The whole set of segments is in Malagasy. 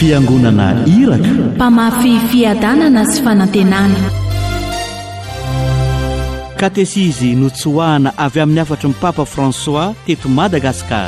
fiangonana iraka, mpamafy fiadanana sy fanantenana. katesizy notsoahana avy amin'ny afatry ny Papa François teto Madagasikara.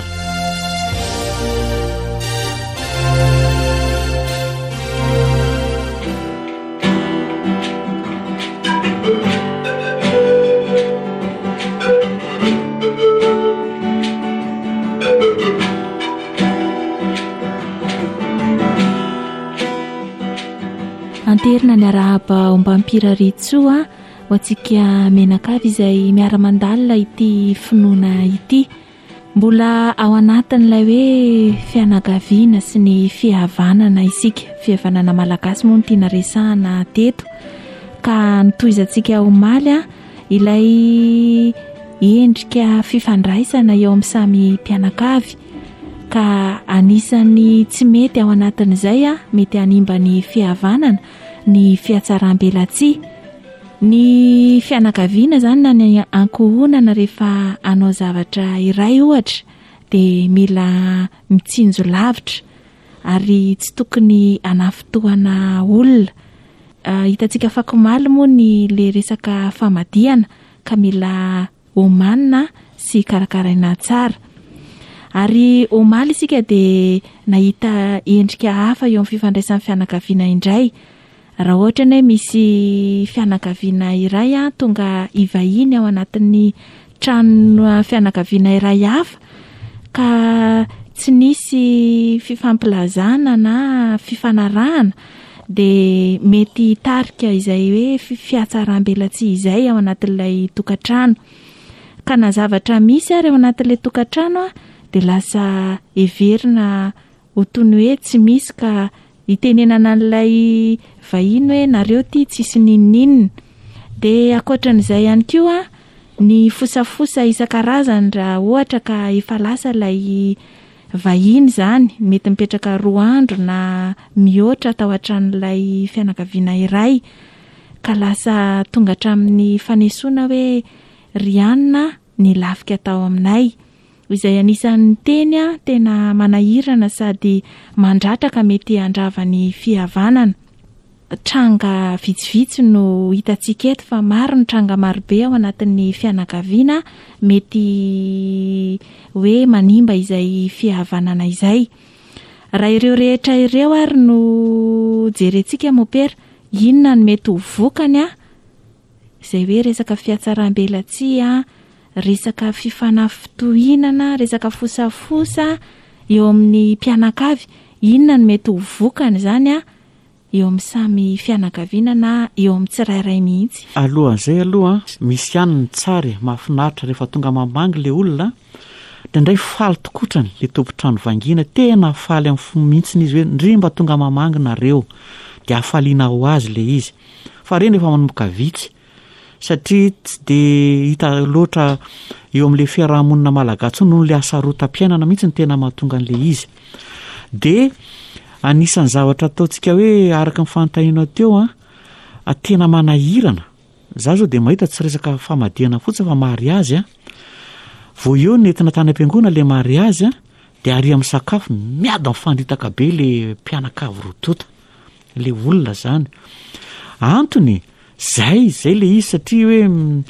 Anterina ny arahaba ombam-piraritsoa ho antsika menakavy izay miara-mandalina ity finoana ity. Mbola ao anatin'ilay hoe fianakaviana sy ny fihavanana isika. Fihavanana malagasy moa no tiana resahana teto. Ka nitohizantsika omaly ilay endrika fifandraisana eo amin'ny samy mpianakavy. Ka anisany tsy mety ao anatin'izay mety hanimba ny fihavanana, ny fiatsaram-belatsia, ny fianakaviana zany na ny ankohonana rehefa anao zavatra iray ohatra dia mila mitsinjo lavitra ary tsy tokony anafotoana olona. Hitantsika fakomaly moa ny le resaka famadihana ka mila omanina sy karakaraina tsara. Ary omaly isika dia nahita endrika hafa eo amin'ny fifandraisan'ny fianakaviana indray. Raha ohatra hoe misy fianakaviana iray tonga ivahiny ao anatin'ny trano fianakaviana iray hafa ka tsy nisy fifampilazana na fifanarahana dia mety tarika izay hoe fiatsaram-belatsia izay ao anatin'ilay tokantrano. Ka na zavatra misy ary ao anatin'ilay tokantrano dia lasa heverina ho toy ny hoe tsy misy ka itenenana an'ilay vahiny hoe nareo ty tsisy ninninina. Dia ankoatran'izay ihany koa ny fosafosa isan-karazany raha ohatra ka efa lasa ilay vahiny zany, mety mipetraka 2 andro na mihoatra tao an-tranon'ilay fianakaviana iray ka lasa tonga hatramin'ny fanesoana hoe rianina ny lafika tao aminay. Izay anisan'ny teny tena manahirana sady mandratraka mety handrava ny fihavanana. Tranga vitsivitsy no hitantsika eto fa maro ny tranga marobe ao anatin'ny fianakaviana mety hoe manimba izay fihavanana izay. Raha ireo rehetra ireo ary no jerentsika mopera, inona no mety ho vokany izay hoe resaka fiatsaram-belatsia, resaka fifanafitohinana, resaka fosafosa eo amin'ny mpianakavy, inona no mety ho vokany izany eo amin'ny samy fianakaviana na eo amin'ny tsirairay mihitsy. Alohan'izay aloha misy ihany ny tsara mahafinaritra rehefa tonga mamangy le olona dia indray faly tokotrany le tompontrano vangina, tena faly amin'ny mihitsiny izy hoe ndrimba tonga mamangy nareo dia hafaliana ho azy le izy. Fa reny efa manomboka vitsy satria tsy dia hita loatra eo amin'ilay fiarahamonina malagasy noho le asarotam-piainana mihitsy ny tena mahatonga an'le izy. Dia anisan'ny zavatra ataontsika hoe araka ny fanontaniana teo tena manahirana. Za zao dia mahita tsy resaka famadihana fotsiny fa mariazy vao eo nentina tany am-piangona le mariazy dia ary amin'ny sakafo miady mifandritaka be le mpianakavy rotota, le olona zany. Antony zay le izy satria hoe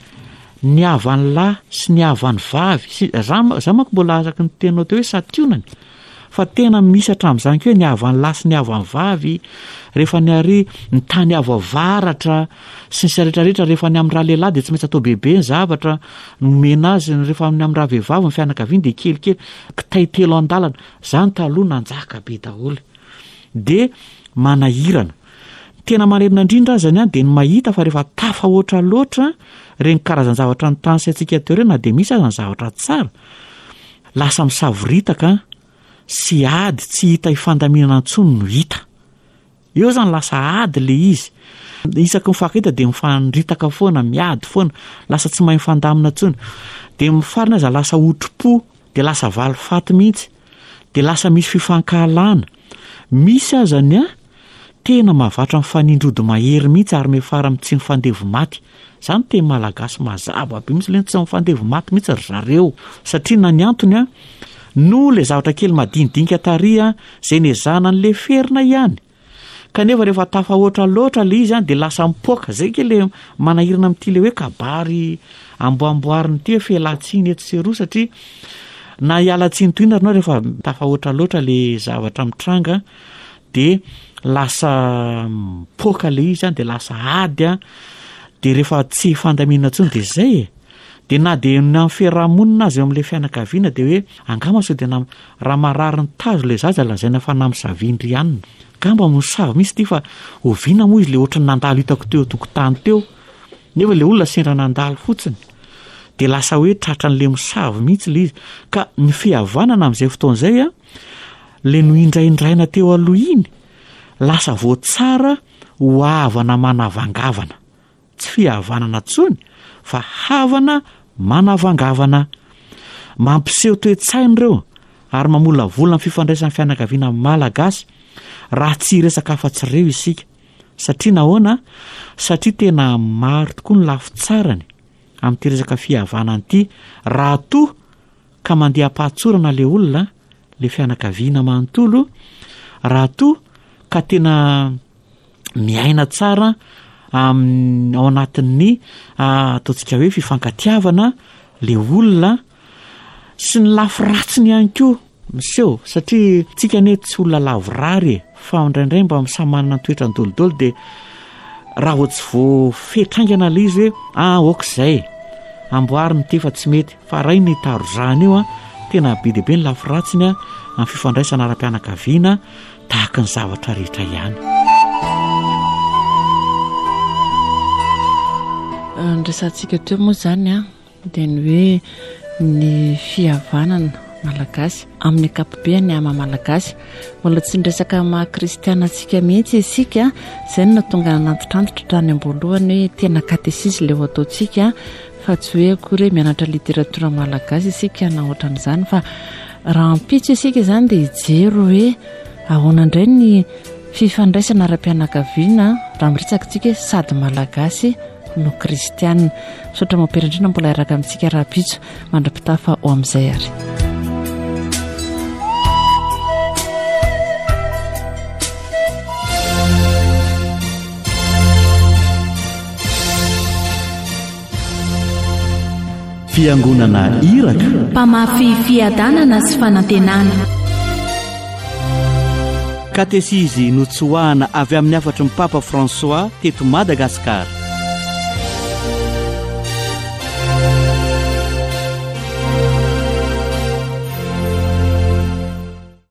ny havan'ny lahy sy ny havan'ny vavy za manko mbola asaky ny tenao teo hoe sationany, fa tena misy hatramin'izany koa hoe ny havan'ny lahy sy ny havan'ny vavy rehefa ny ary ny tany avoavaratra sy ny rehetrarehetra rehefa ny amin'ny raha lehilahy dia tsy maintsy atao bebe ny zavatra nomena azy, rehefa ny amin'ny raha vehivavy ny fianakaviany dia kelikely kitaitelo an-dalana zany taloha nanjaka be daholo. Dia manahirana tena manenina indrindra azany dia ny mahita fa rehefa tafa oatra loatra reny karazany zavatra ny tany saintsika teo reny na dia misy azany zavatra tsara lasa misavoritaka sy ady tsy hita hifandaminana intsony no hita. Eo zany lasa ady le izy, isaky mifankahita dia mifandritaka foana, miady foana, lasa tsy mahay mifandamina intsony. Dia mifarina aza lasa otro-po dia lasa valifaty mihitsy, dia lasa misy fifankahalana. Misy azany tena mahavatra mifanindrody mahery mihitsy ary mefara tsy mifandevo maty. Zany tena malagasy mazava be mihitsy le tsy mifandevo maty mihitsy ry zareo satria na ny antony no le zavatra kely madinidinika taria zay nezahana n'le ferina ihany kanefa rehefa tafahoatra loatra le izy dia lasa mipoaka zay ke le manahirana amin'ity le hoe kabary amboamboariny ity hoe fialatsiny eto seroa satria na hialatsiny toina ranao rehefa tafahoatra loatra le zavatra mitranga dia lasa mipoaka le izy dia lasa ady dia rehefa tsy fandamina ntsony dia zay dia na dia na fiarahamonina azy eo amin'ilay fianakaviana dia hoe angamba sao dia raha marary ny tazo le zaza lazaina fa namosavindry ihany gamba mosavy misy ity fa oviana moa izy le ohatrany nandalo hitako teo tokotany teo nefa le olona sendra nandalo fotsiny dia lasa hoe tratra n'le mosavy mihitsy le izy ka ny fihavanana amin'izay fotoan'izay le no indraindraina teo aloha iny lasa voatsara ho havana manavangavana tsy fihavanana tsony fa havana manavangavana mampiseho toe-tsainy ireo ary mamolavolana ny fifandraisan'ny fianakaviana malagasy raha tsy resaka afa-tsy reo isika satria nahoana satria tena maro tokoa ny lafitsarany amin'ity resaka fihavanana ity raha toa ka mandeha pahatsorana le olona le fianakaviana manontolo raha toa ka tena miaina tsara ao anatin'ny ataontsika hoe fifankatiavana le olona sy ny lafy ratsiny ihany koa miseho satria tsika ne tsy olona lavorary fa indraindray mba misamanana toetra nydolidolo dia raha ho tsy voafetraingana le izy hoe okizay amboary ny tefa tsy mety fa ray ny tarozahana io tena be deaibe ny lafy ratsiny amin'ny fifandraisana ara-pianakaviana tahaka ny zavatra rehetra ihany. Nresantsika teo moa zany dia ny hoe ny fihavanana malagasy amin'ny akapobeany ama malagasy mbola tsy nresaka maha-kristiana antsika mihitsy isika izay no tonga nanatitrantotra tany am-boalohany hoe tena katesisy le ho ataontsika fa tsy hoe akory mianatra literatura malagasy isika na ohatran'izany fa raha ampitso isika izany dia hijery hoe ahoana indray ny fifandraisana ara-pianakaviana raha miresaka tsika sady malagasy no kristianina sotra mampirandrana mbola araka amintsika raha pitso mandra-pitafa ho amin'izay ary fiangonana iraka mpamafy fiadanana sy fanantenana katesizy notsoahana avy amin'ny afatry ny papa François teto Madagasikara